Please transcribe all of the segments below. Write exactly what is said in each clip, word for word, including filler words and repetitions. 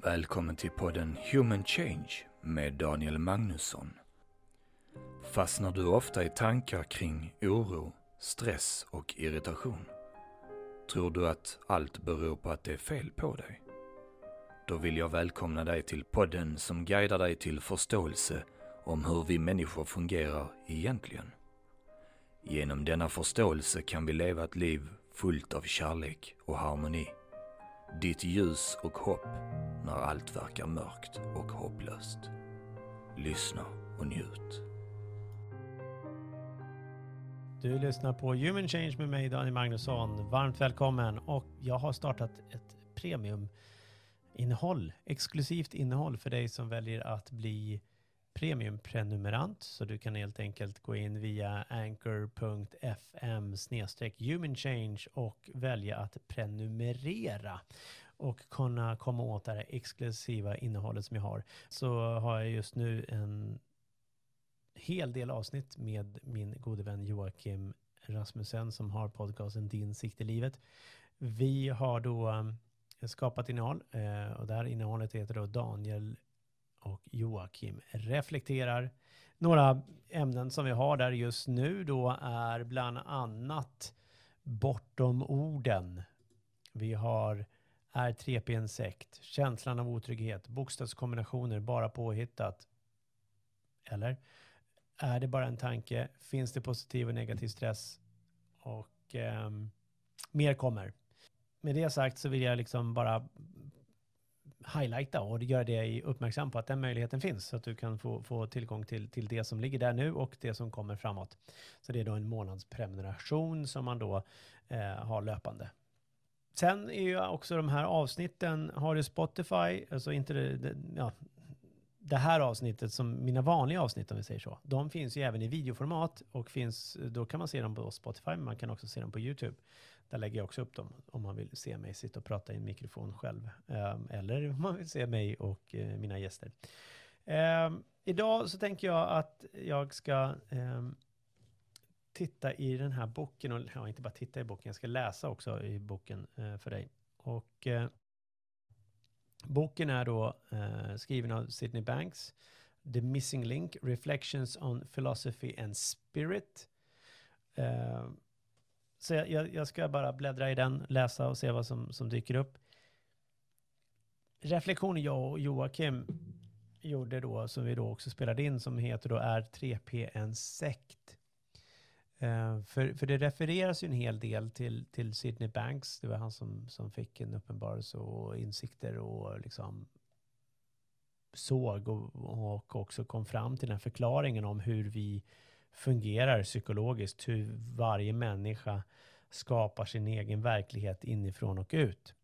Välkommen till podden Human Change med Daniel Magnusson. Fastnar du ofta i tankar kring oro, stress och irritation? Tror du att allt beror på att det är fel på dig? Då vill jag välkomna dig till podden som guidar dig till förståelse om hur vi människor fungerar egentligen. Genom denna förståelse kan vi leva ett liv fullt av kärlek och harmoni. Ditt ljus och hopp när allt verkar mörkt och hopplöst. Lyssna och njut. Du lyssnar på Human Change med mig, Daniel Magnusson. Varmt välkommen. Och jag har startat ett premiuminnehåll, exklusivt innehåll för dig som väljer att bli premiumprenumerant. Så du kan helt enkelt gå in via anchor punkt f m snedstreck human change och välja att prenumerera och kunna komma åt det här exklusiva innehållet som jag har. Så har jag just nu en hel del avsnitt med min gode vän Joakim Rasmussen som har podcasten Din sikt i livet. Vi har då um, skapat innehåll uh, och det här innehållet heter då Daniel och Joakim reflekterar. Några ämnen som vi har där just nu då är bland annat bortom orden. Vi har är tre P en sekt, känslan av otrygghet, bokstavskombinationer bara påhittat. Eller är det bara en tanke? Finns det positiv och negativ stress? Och eh, mer kommer. Med det sagt så vill jag liksom bara highlighta och göra dig uppmärksam på att den möjligheten finns så att du kan få, få tillgång till, till det som ligger där nu och det som kommer framåt. Så det är då en månadsprenumeration som man då eh, har löpande. Sen är ju också de här avsnitten, har du Spotify, alltså inte det, det, ja, det här avsnittet som mina vanliga avsnitt om vi säger så. De finns ju även i videoformat och finns, då kan man se dem på Spotify men man kan också se dem på YouTube. Där lägger jag också upp dem om man vill se mig sitta och prata i en mikrofon själv. Um, eller om man vill se mig och uh, mina gäster. Um, idag så tänker jag att jag ska um, titta i den här boken. Och ja, inte bara titta i boken, jag ska läsa också i boken uh, för dig. Och uh, boken är då uh, skriven av Sydney Banks. The Missing Link, Reflections on Philosophy and Spirit. Uh, Så jag, jag ska bara bläddra i den, läsa och se vad som, som dyker upp. Reflektion jag och Joakim gjorde då, som vi då också spelade in, som heter då är tre P en sekt. Uh, för, för det refereras ju en hel del till, till Sydney Banks. Det var han som, som fick en uppenbarelse och insikter och liksom såg och, och också kom fram till den förklaringen om hur vi fungerar psykologiskt, hur varje människa skapar sin egen verklighet inifrån och ut.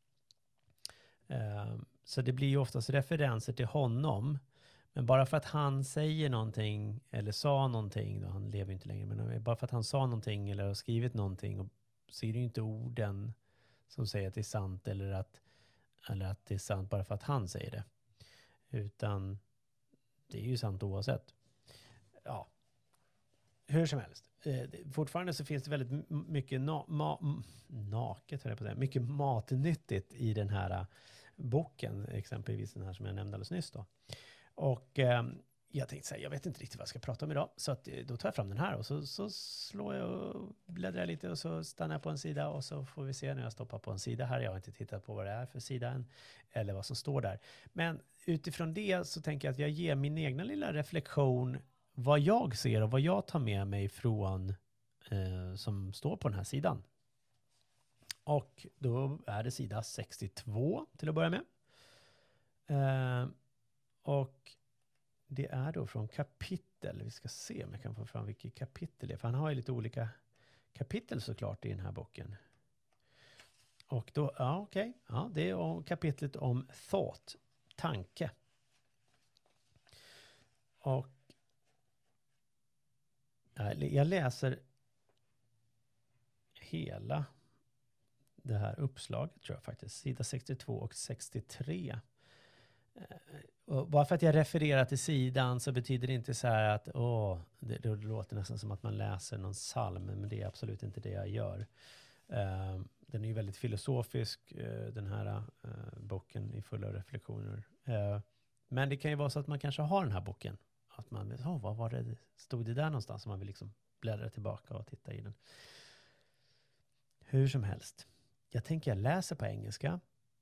Uh, så det blir ju oftast referenser till honom, men bara för att han säger någonting eller sa någonting, då, han lever inte längre, men bara för att han sa någonting eller har skrivit någonting, och så är det ju inte orden som säger att det är sant eller att, eller att det är sant bara för att han säger det, utan det är ju sant oavsett. Ja. Hur som helst. Eh, fortfarande så finns det väldigt mycket na- ma- naket, höll jag på att säga, mycket matnyttigt i den här uh, boken, exempelvis den här som jag nämnde alldeles nyss då. Och eh, jag tänkte säga, jag vet inte riktigt vad jag ska prata om idag, så att, då tar jag fram den här och så, så slår jag och bläddrar lite och så stannar jag på en sida och så får vi se när jag stoppar på en sida här. Jag har inte tittat på vad det är för sida än eller vad som står där. Men utifrån det så tänker jag att jag ger min egna lilla reflektion vad jag ser och vad jag tar med mig från eh, som står på den här sidan. Och då är det sida sextiotvå till att börja med. Eh, och det är då från kapitel. Vi ska se om jag kan få fram vilket kapitel det är. För han har ju lite olika kapitel såklart i den här boken. Och då, ja okej. Okay. Ja, det är kapitlet om thought, tanke. Och jag läser hela det här uppslaget tror jag faktiskt. Sida sextiotvå och sextiotre. Och bara för att jag refererar till sidan så betyder det inte så här att åh, det, det låter nästan som att man läser någon psalm, men det är absolut inte det jag gör. Uh, den är ju väldigt filosofisk, uh, den här uh, boken i fulla reflektioner. Uh, men det kan ju vara så att man kanske har den här boken. Att man vet, oh, vad var det, stod det där någonstans? Så man vill liksom bläddra tillbaka och titta i den. Hur som helst. Jag tänker jag läser på engelska.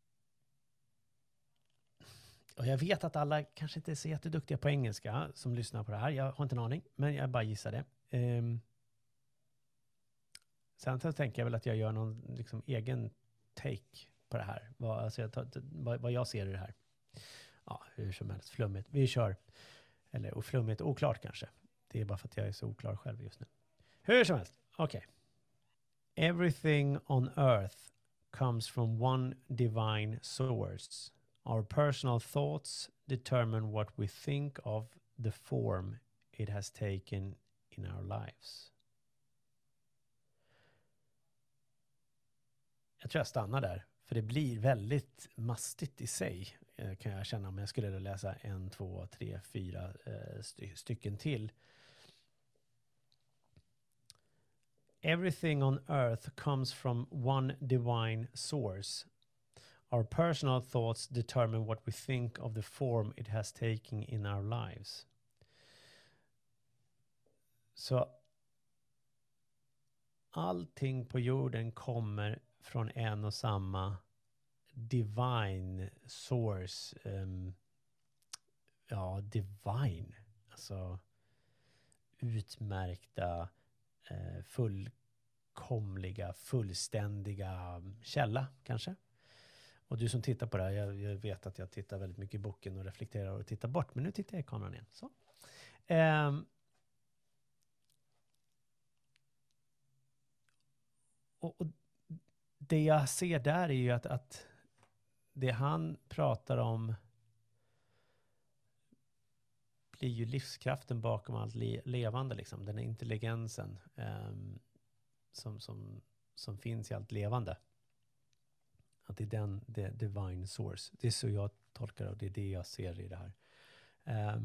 Och jag vet att alla kanske inte är så jätteduktiga på engelska som lyssnar på det här. Jag har inte en aning, men jag bara gissar det. Um, sen så tänker jag väl att jag gör någon liksom egen take på det här. Vad, alltså jag tar, vad, vad jag ser i det här. Ja, hur som helst. Flummigt. Vi kör. Eller och flummigt, oklart kanske. Det är bara för att jag är så oklar själv just nu. Hur som helst. Okej. Okay. Everything on earth comes from one divine source. Our personal thoughts determine what we think of the form it has taken in our lives. Jag tror jag stannar där. För det blir väldigt mastigt i sig. Kan jag känna om jag skulle läsa en, två, tre, fyra sty- stycken till. Everything on earth comes from one divine source. Our personal thoughts determine what we think of the form it has taken in our lives. Så allting på jorden kommer från en och samma divine source. Um, ja, divine. Alltså utmärkta, uh, fullkomliga, fullständiga källa kanske. Och du som tittar på det här, jag, jag vet att jag tittar väldigt mycket i boken och reflekterar och tittar bort. Men nu tittar jag i kameran igen. Så. Um, och, och det jag ser där är ju att, att det han pratar om blir ju livskraften bakom allt le- levande. Liksom. Den är intelligensen um, som, som, som finns i allt levande. Att det är den, det divine source. Det är så jag tolkar det och det är det jag ser i det här. Um,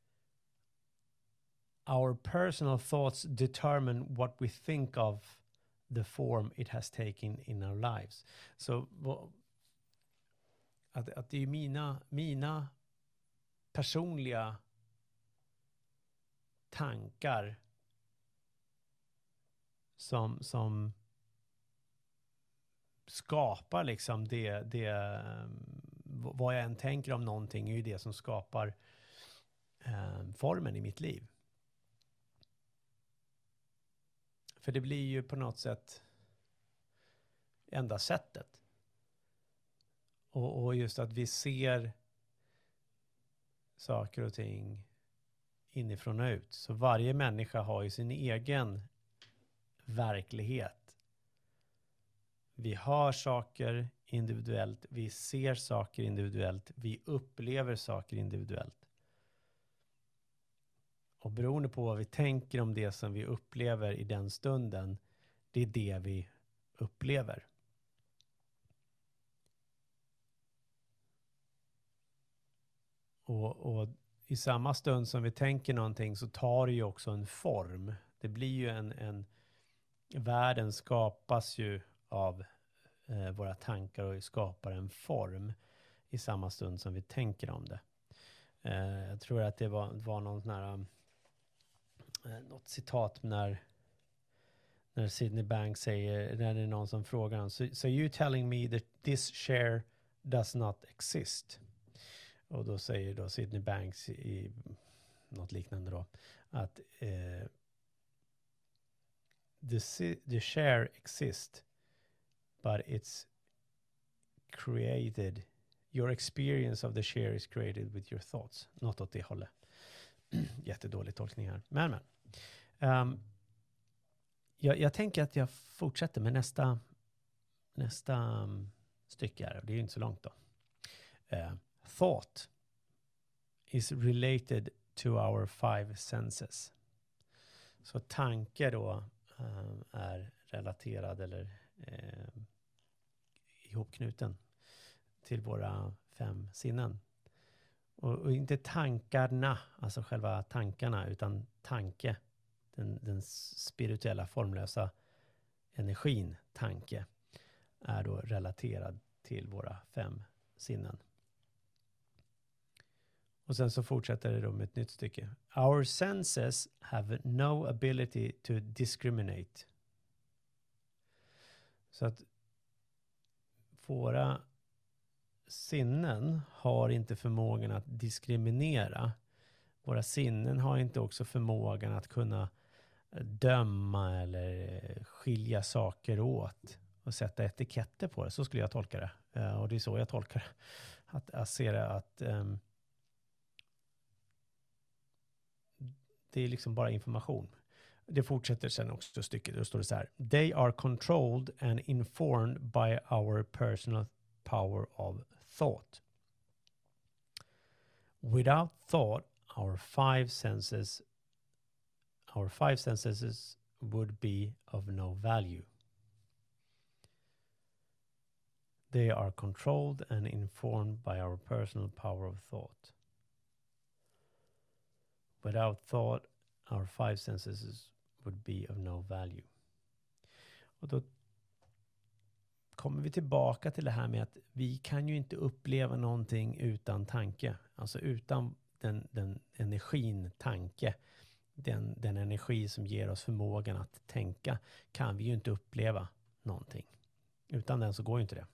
our personal thoughts determine what we think of the form it has taken in our lives. Så so, att, att det är mina, mina personliga tankar som, som skapar liksom det, det vad jag än tänker om någonting är ju det som skapar eh, formen i mitt liv. För det blir ju på något sätt enda sättet. Och, och just att vi ser saker och ting inifrån och ut. Så varje människa har ju sin egen verklighet. Vi hör saker individuellt, vi ser saker individuellt, vi upplever saker individuellt. Och beroende på vad vi tänker om det som vi upplever i den stunden, det är det vi upplever. Och, och i samma stund som vi tänker någonting så tar det ju också en form. Det blir ju en, en världen skapas ju av eh, våra tankar och skapar en form i samma stund som vi tänker om det. Eh, jag tror att det var, var någon sån här, eh, något citat när, när Sydney Banks säger, när det är någon som frågar honom, so, so you telling me that this share does not exist? Och då säger då Sydney Banks i något liknande då att eh, the, the share exists but it's created, your experience of the share is created with your thoughts. Något åt det hållet. Jättedålig tolkning här. Men men. Um, jag, jag tänker att jag fortsätter med nästa nästa um, stycke här. Det är ju inte så långt då. Uh, thought is related to our five senses. Så tanke då uh, är relaterad eller uh, ihopknuten till våra fem sinnen. Och, och inte tankarna, alltså själva tankarna, utan tanke, den, den spirituella formlösa energin, tanke är då relaterad till våra fem sinnen. Och sen så fortsätter det då med ett nytt stycke. Our senses have no ability to discriminate. Så att våra sinnen har inte förmågan att diskriminera. Våra sinnen har inte också förmågan att kunna döma eller skilja saker åt och sätta etiketter på det. Så skulle jag tolka det. Och det är så jag tolkar det. Att jag ser det att um, det är liksom bara information. Det fortsätter sen också stycket. Då står det så här. They are controlled and informed by our personal power of thought. Without thought, our five senses our five senses would be of no value. They are controlled and informed by our personal power of thought. Without thought, our five senses would be of no value. Och då kommer vi tillbaka till det här med att vi kan ju inte uppleva någonting utan tanke. Alltså utan den, den energin, tanke, den, den energi som ger oss förmågan att tänka, kan vi ju inte uppleva någonting. Utan den så går ju inte det.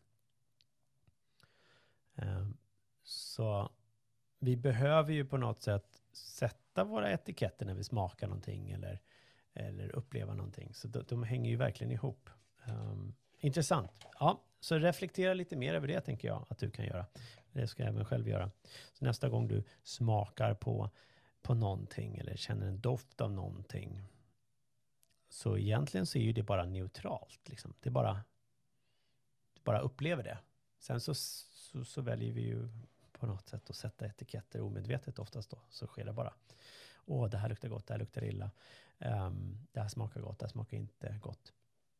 Um, så vi behöver ju på något sätt sätta våra etiketter när vi smakar någonting eller, eller upplever någonting. Så de, de hänger ju verkligen ihop. Um, intressant. Ja, så reflektera lite mer över det, tänker jag att du kan göra. Det ska jag även själv göra. Så nästa gång du smakar på, på någonting eller känner en doft av någonting, så egentligen så är ju det bara neutralt. Liksom. Det är bara, du bara upplever det. Sen så, så, så väljer vi ju på något sätt att sätta etiketter omedvetet oftast då. Så sker det bara. Åh, det här luktar gott, det här luktar illa. Um, det här smakar gott, det här smakar inte gott.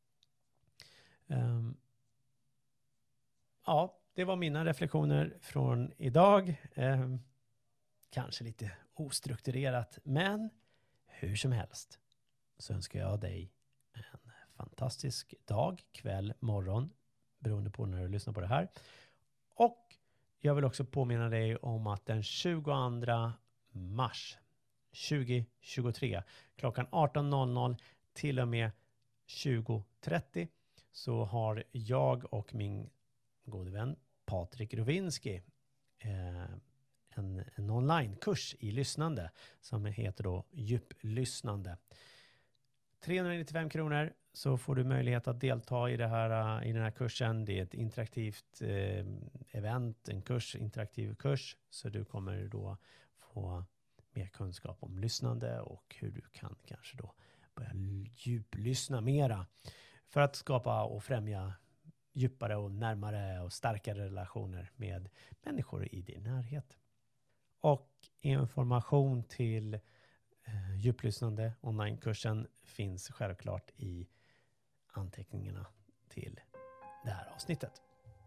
Um, ja, det var mina reflektioner från idag. Um, kanske lite ostrukturerat, men hur som helst så önskar jag dig en fantastisk dag, kväll, morgon, beroende på när du lyssnar på det här. Och jag vill också påminna dig om att den tjugoandra mars tjugohundratjugotre klockan arton noll noll till och med tjugo trettio så har jag och min gode vän Patrik Rovinski eh, en, en onlinekurs i lyssnande som heter då djuplyssnande. trehundranittiofem kronor så får du möjlighet att delta i, det här, i den här kursen. Det är ett interaktivt eh, event, en kurs, interaktiv kurs. Så du kommer då få mer kunskap om lyssnande och hur du kan kanske då börja djuplyssna mera för att skapa och främja djupare och närmare och starkare relationer med människor i din närhet. Och information till eh, djuplyssnande onlinekursen finns självklart i anteckningarna till det här avsnittet.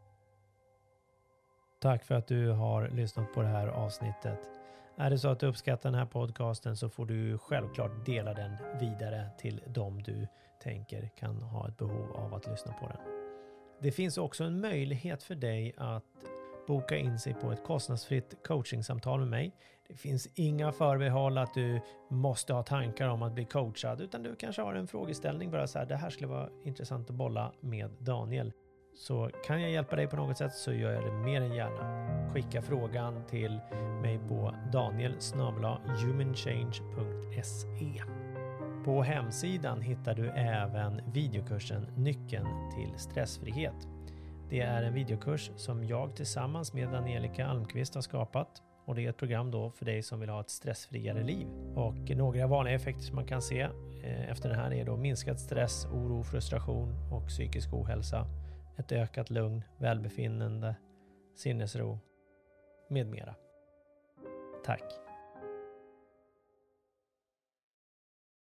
Tack för att du har lyssnat på det här avsnittet. Är det så att du uppskattar den här podcasten så får du självklart dela den vidare till dem du tänker kan ha ett behov av att lyssna på den. Det finns också en möjlighet för dig att boka in sig på ett kostnadsfritt coachingsamtal med mig. Det finns inga förbehåll att du måste ha tankar om att bli coachad, utan du kanske har en frågeställning bara så här: det här skulle vara intressant att bolla med Daniel. Så kan jag hjälpa dig på något sätt så gör jag det mer än gärna. Skicka frågan till mig på daniel snabel-a humanchange punkt se. På hemsidan hittar du även videokursen Nyckeln till stressfrihet. Det är en videokurs som jag tillsammans med Angelica Almqvist har skapat. Och det är ett program då för dig som vill ha ett stressfriare liv. Och några vanliga effekter som man kan se efter det här är då minskad stress, oro, frustration och psykisk ohälsa. Ett ökat lugn, välbefinnande, sinnesro med mera. Tack!